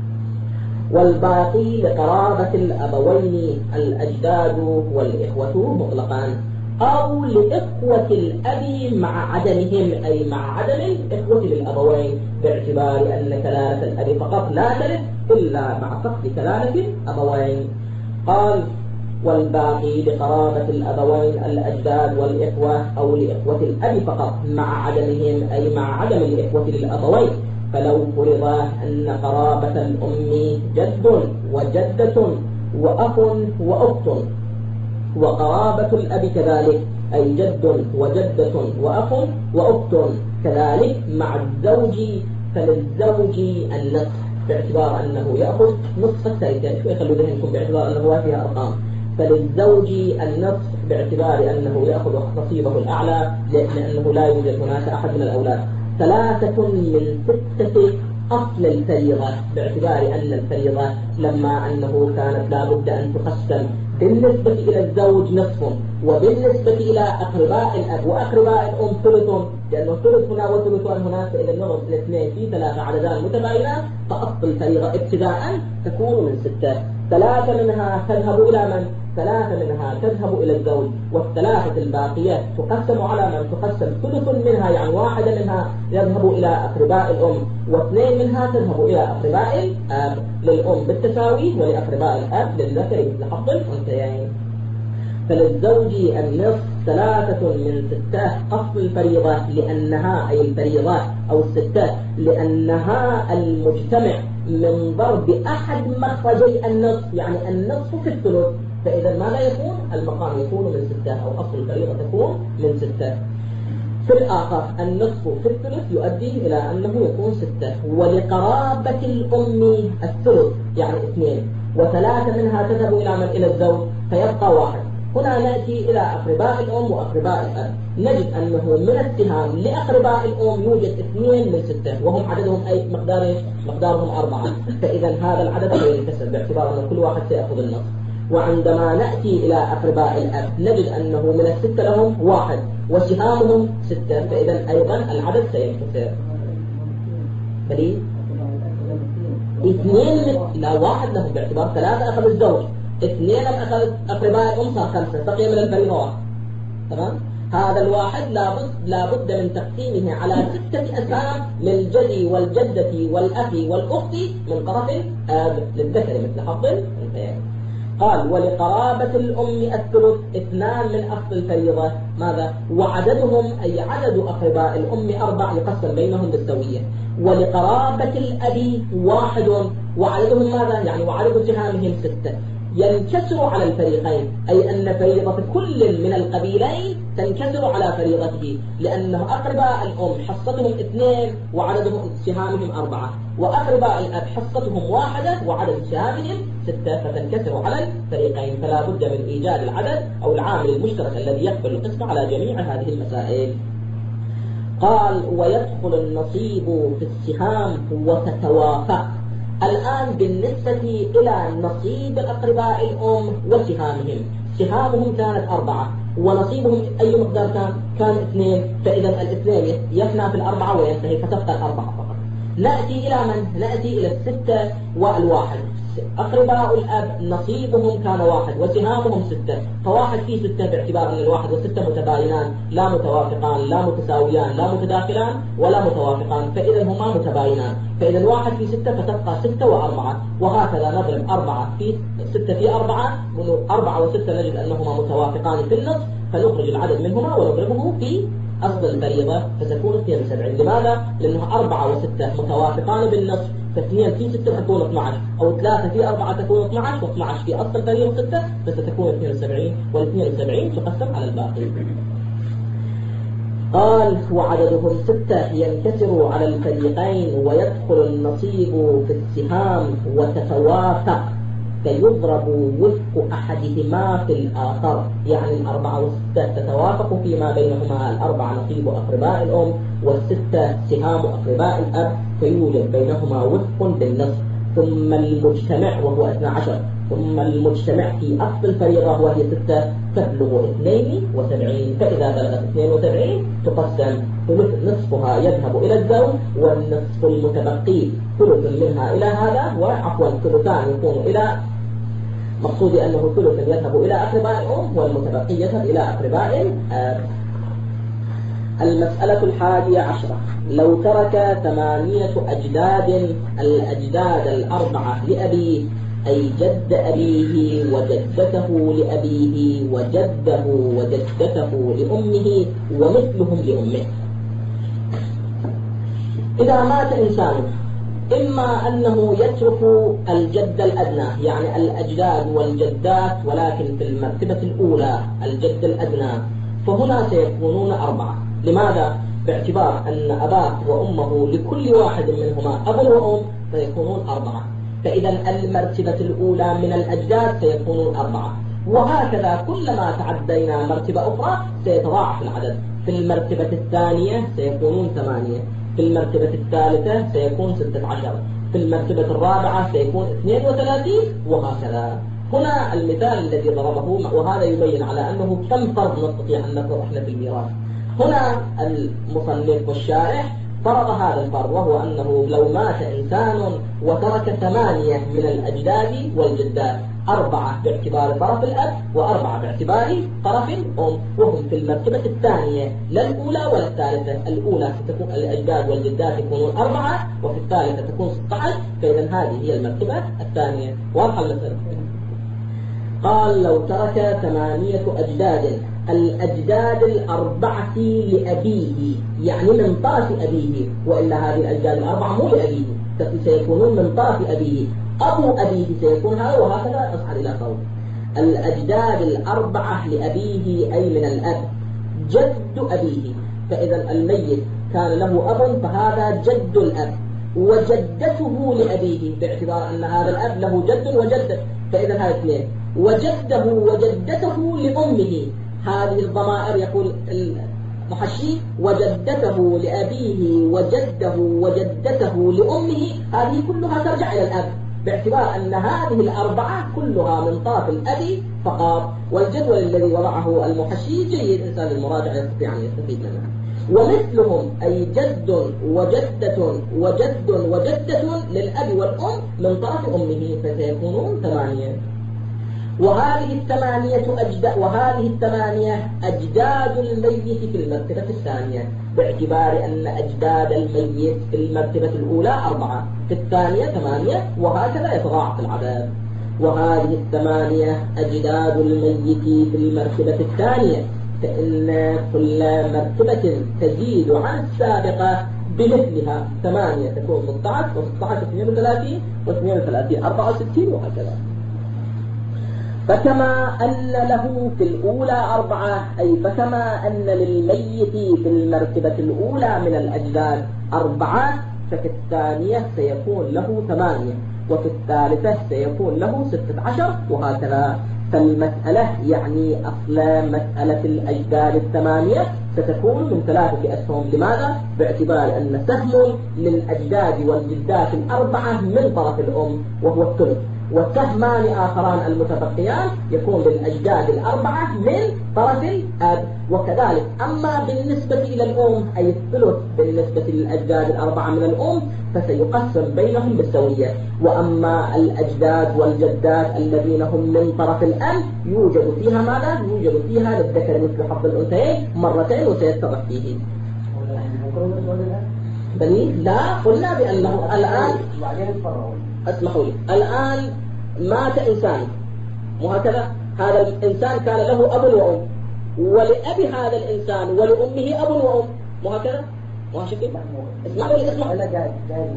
والباقي لقرابة الأبوين الأجداد والإخوة مطلقا، أو لإخوة الأب مع عدمهم أي مع عدم الإخوة للأبوين، باعتبار أن كلالة الأب فقط لا ترث إلا مع فقد كلالة الأبوين. قال والباقي لقرابة الأبوين الأجداد والإخوة أو لإخوة الأب فقط مع عدمهم أي مع عدم الإخوة للأبوين. فلو فرض أن قرابة الأم جد وجدة وأخ وأخت، وقرابة الأب كذلك أي جد وجدة وأخ وأخت كذلك مع الزوج، فللزوج النصف باعتبار أنه يأخذ نصف التركة، شو يخلوا ذهنكم باعتبار أنه فيها أرقام، فللزوج النصف باعتبار أنه يأخذ نصيبه الأعلى لأنه لا يوجد هناك أحد من الأولاد. ثلاثة من ستة أصل الفريضة، باعتبار أن الفريضة لما أنه كانت لا بد أن تقسم بالنسبة إلى الزوج نصف، وبالنسبة إلى أقرباء الأب وأقرباء الأم ثلث، لأنه ثلث هنا وثلث هنا، فإذا نضرب الاثنين في ثلاثة عددان متباينات فأصل الفريضة ابتداء تكون من ستة. ثلاثة منها تذهب إلى من؟ ثلاثة منها تذهب إلى الزوج، والثلاثة الباقية تقسم على من؟ تقسم ثلث منها يعني واحدة منها يذهب إلى أقرباء الأم، واثنين منها تذهب إلى أقرباء الأب، للأم بالتساوي ولأقرباء الأب للذكر مثل حظ الأنثيين. فللزوج النصف ثلاثة من ستة أصل الفريضة، لأنها أي الفريضة أو الستة لأنها المجتمع من ضرب أحد مخرجي النصف، يعني النصف في الثلث، فإذا ماذا يكون؟ المقام يكون من ستة أو أصل الفريضة تكون من ستة. في الآخر النصف في الثلث يؤدي إلى أنه يكون ستة. ولقرابة الأم الثلث يعني اثنين، وثلاثة منها تذهب إلى من؟ إلى الزوج، فيبقى واحد. هنا نأتي إلى أقرباء الأم وأقرباء الأب، نجد أنه من السهام لأقرباء الأم يوجد اثنين من ستة، وهم عددهم أي مقدار مقدارهم أربعة. فإذا هذا العدد سينكسر باعتبار أن كل واحد سيأخذ النصف. وعندما نأتي إلى أقرباء الأب نجد أنه من الستة لهم واحد وسهامهم ستة، فإذا أيضا العدد سينكسر. دليل اثنين لا واحد لهم باعتبار ثلاثة أخذ الزوج، اثنين أخذ أقرباء الأم صار خمسة، بقي من الفريضة واحد. تمام؟ هذا الواحد لابد لابد من تقسيمه على ستة أسهم للجدي والجدة والأخ والأخت من طرف الأب للذكر مثل حظ الأنثيين. قال ولقرابة الأم الثلث اثنان من أصل الفريضة، ماذا؟ وعددهم أي عدد أقرباء الأم أربع يقسم بينهم بالسوية. ولقرابة الأب واحد وعددهم ماذا؟ يعني وعدد سهامهم ستة، ينكسر على الفريقين، أي أن فريضة كل من القبيلين تنكسر على فريضته، لأنه أقرباء الأم حصتهم اثنين وعددهم سهامهم أربعة، وأقرباء الأب حصتهم واحدة وعدد سهامهم ستة، فتنكسر على الفريقين. فلا بد من إيجاد العدد أو العامل المشترك الذي يقبل القسمة على جميع هذه المسائل. قال ويدخل النصيب في السهام وتتوافق. الآن بالنسبة إلى نصيب الأقرباء الأم وسهامهم، سهامهم كانت أربعة ونصيبهم أي مقدار كان؟ كان اثنين، فإذا الاثنين يفنى في الأربعة وينتهي فتبقى الأربعة فقط. نأتي إلى من؟ نأتي إلى الستة والواحد. أقرباء الأب نصيبهم كان واحد وسهامهم ستة، فواحد في ستة باعتبار أن الواحد والستة متباينان لا متوافقان لا متساويان لا متداخلان ولا متوافقان، فإذا هما متباينان. فإذا الواحد في ستة فتبقى ستة وأربعة، وهكذا نضرب أربعة في ستة في أربعة، من أربعة وستة نجد أنهما متوافقان في النصف، فنخرج العدد منهما ونضربه في أصل الفريضة فتكون اثنين وسبعين. لماذا؟ لأنه أربعة وستة متوافقان بالنصف، فاثنين في ستة تكون اثني عشر، أو ثلاثة في أربعة تكون اثني عشر، واثني عشر في أصل الفريضة ستة، فستكون اثنين وسبعين، والاثنين وسبعين تقسم على الباقي. قال وعددهم ستة ينكسر على الفريقين ويدخل النصيب في السهام وتتوافق، فيضرب وفق أحدهما في الآخر، يعني الأربعة والستة تتوافق فيما بينهما، الأربعة نصيب أقرباء الأم والستة سهام أقرباء الأب، فيوجد بينهما وفق بالنصف. ثم المجتمع وهو اثني عشر، ثم المجتمع في أصل الفريضة وهي ستة تبلغ اثنين وسبعين، فإذا بلغت اثنين وسبعين تقسم، نصفها يذهب إلى الزوج والنصف المتبقي ثلث منها إلى هذا، وعفوا ثلثان يكون إلى، مقصودي أنه ثلث يذهب إلى أقرباء الأم والمتبقي يذهب إلى أقرباء الأب. المسألة الحادية عشرة لو ترك ثمانية أجداد، الأجداد الأربعة لأبيه أي جد أبيه وجدته لأبيه وجده وجدته لأمه ومثلهم لأمه. إذا مات إنسان إما أنه يترك الجد الأدنى يعني الأجداد والجدات، ولكن في المرتبة الأولى الجد الأدنى، فهنا سيكونون أربعة. لماذا؟ باعتبار أن أباه وأمه لكل واحد منهما أب وأم سيكونون أربعة، فإذا المرتبة الأولى من الأجداد سيكونون أربعة، وهكذا كلما تعدينا مرتبة أخرى سيتضاعف العدد. في المرتبة الثانية سيكونون ثمانية، في المرتبة الثالثة سيكون ستة عشر، في المرتبة الرابعة سيكون اثنين وثلاثين، وهكذا. هنا المثال الذي ضربه، وهذا يبين على أنه كم فرض نستطيع أن نفرض إحنا في الميراث. هنا المصنف والشارح فرض هذا الفرض، وهو أنه لو مات إنسان وترك ثمانية من الأجداد والجدات، أربعة باعتبار طرف الأب وأربعة باعتبار طرف الأم، وهم في المرتبة الثانية لا الأولى ولا الثالثة. الأولى ستكون الأجداد والجدات يكونون أربعة، وفي الثالثة تكون ستة عشر، فإذا هذه هي المرتبة الثانية. واضحة المسألة؟ قال لو ترك ثمانية أجداد، الأجداد الأربعة لأبيه يعني من طرف أبيه، وإلا هذه الأجداد الأربعة مو لأبيه، سيكونون من طرف أبيه، أبو أبيه سيكون هذا، وهكذا أصعد إلى قول. الأجداد الأربعة لأبيه أي من الأب جد أبيه، فإذا الميت كان له أب فهذا جد الأب، وجدته لأبيه باعتبار أن هذا الأب له جد وجدة، فإذا هذا اثنين، وجده وجدته لأمه، هذه الضمائر يقول المحشي وجدته لأبيه وجده وجدته لأمه، هذه كلها ترجع إلى الأب باعتبار أن هذه الأربعة كلها من طرف الأب فقط. والجدول الذي وضعه المحشي جيد، إنسان المراجع يستطيع أن يستفيد منها. ومثلهم أي جد وجدة وجد وجدة للأب والأم من طرف أمه فسيكونون ثمانية. وهذه الثمانية أجداد وهذه الثمانية أجداد الميت في المرتبة الثانية، باعتبار أن أجداد الميت في المرتبة الأولى أربعة، في الثانية ثمانية، وهكذا يتضاعف العدد. وهذه الثمانية أجداد الميت في المرتبة الثانية، فإن كل مرتبة تزيد عن السابقة بمثلها، ثمانية تكون ستة عشر و16 اثنين وثلاثين واثنين وثلاثين أربعة وستين وهكذا. فكما أن له في الأولى أربعة، أي فكما أن للميت في المرتبة الأولى من الأجداد أربعة، ففي الثانية سيكون له ثمانية، وفي الثالثة سيكون له ستة عشر وهكذا. فالمسألة يعني أصل مسألة الأجداد الثمانية ستكون من ثلاثة أسهم. لماذا؟ باعتبار أن سهم للأجداد والجدات الأربعة من طرف الأم وهو الثلث، وسهمان آخران المتبقيان يكون للأجداد الأربعة من طرف الأب. وكذلك أما بالنسبة إلى الأم أي الثلث بالنسبة للأجداد الأربعة من الأم فسيقسم بينهم بالسوية. وأما الأجداد والجدات الذين هم من طرف الأب يوجد فيها ماذا؟ يوجد فيها للذكر مثل حظ الأنثيين مرتين وسيتضح فيه. بني لا قلنا بأنه الآن اسمحوا لي، الآن مات إنسان وهكذا، هذا الإنسان كان له أب وأم، ولأب هذا الإنسان ولأمه أب وأم وهكذا وهكذا. اسمحوا لي اسمحوا لي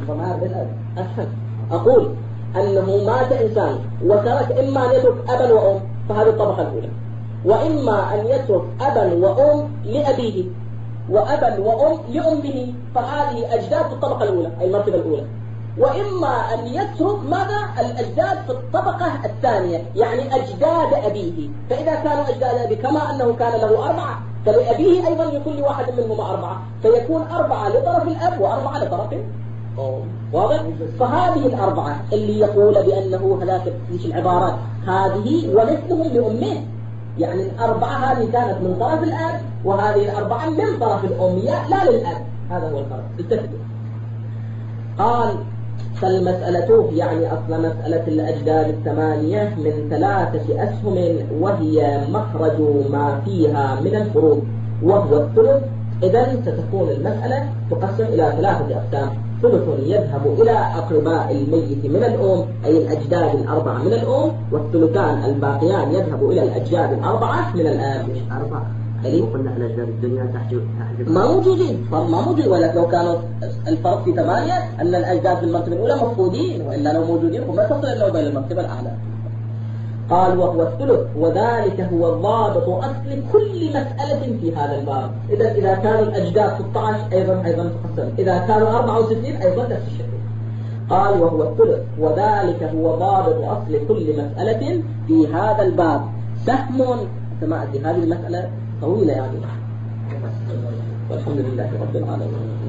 أقول أنه مات إنسان وترك إما أن يترك أبا وأم فهذه الطبقة الأولى، وإما أن يترك أبا وأم لأبيه وأبا وأم لأمه فهذه أجداد في الطبقة الأولى أي المرتبة الأولى. وإما أن يترك ماذا؟ الأجداد في الطبقة الثانية يعني أجداد أبيه، فإذا كانوا أجداد أبيه كما أنه كان له أربعة فلأبيه أيضا لكل واحد منهما أربعة، فيكون أربعة لطرف الأب وأربعة لطرف الأم. واضح؟ فهذه الأربعة اللي يقول بأنه هذاك مش العبارات هذه ومثلهم لأمه، يعني الأربعة هذه كانت من طرف الأب وهذه الأربعة من طرف الأم لا للأب. هذا هو الفرق. استفدوا. قال فالمسألة يعني أصل مسألة الأجداد الثمانية من ثلاثة أسهم وهي مخرج ما فيها من الفروض وهو الثلث. إذن ستكون المسألة تقسم إلى ثلاثة أقسام، ثلث يذهب إلى أقرباء الميت من الأم أي الأجداد الأربعة من الأم، والثلثان الباقيان يذهب إلى الأجداد الأربعة من الآب. أربعة قلنا أن أجداد الدنيا تحجب ما موجودين، ما موجود، ولكن لو كانوا الفرق في ثمانية أن الأجداد في المرتبة الأولى مفقودين، وإلا لو موجودين هم تصل إلا بين المرتبة الأعلى. قال وهو الثلث وذلك هو ضابط أصل كل مسألة في هذا الباب. إذا إذا كانوا الأجداد ستة عشر أيضا أيضا تقسم، إذا كانوا أربعة وستين أيضا نفس الشيء. قال وهو الثلث وذلك هو ضابط أصل كل مسألة في هذا الباب. سهم سمعت هذه المسألة طويلة يعني، والحمد لله رب العالمين.